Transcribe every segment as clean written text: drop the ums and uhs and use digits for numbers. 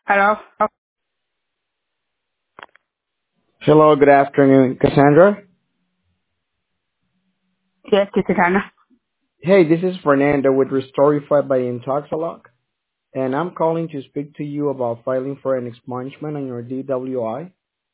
Hello? Oh, Hello, good afternoon, Cassandra. yes, this is Anna. Hey, this is Fernando with Restorify by Intoxalock, and I'm calling to speak to you about filing for an expungement on your DWI.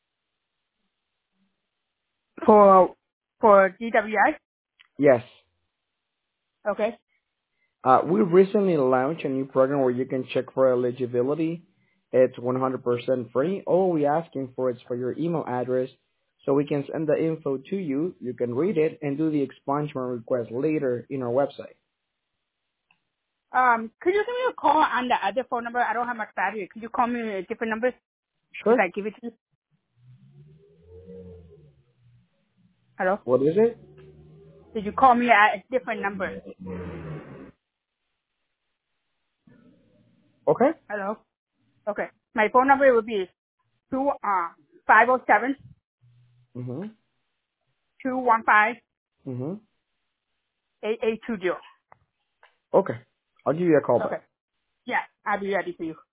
For DWI? Yes. Okay. We recently launched a new program where you can check for eligibility. It's 100% free. All we're asking for is for your email address so we can send the info to you. You can read it and do the expungement request later in our website. Could you give me a call on the other phone number? I don't have much battery. Could you call me a different number if Sure. I give it to you? Hello? What is it? Did you call me at a different number? Okay. Hello? Okay. My phone number will be 507 Mm-hmm. 215 Mm-hmm. 8820. Okay. I'll give you a call back. Okay. Yeah, I'll be ready for you.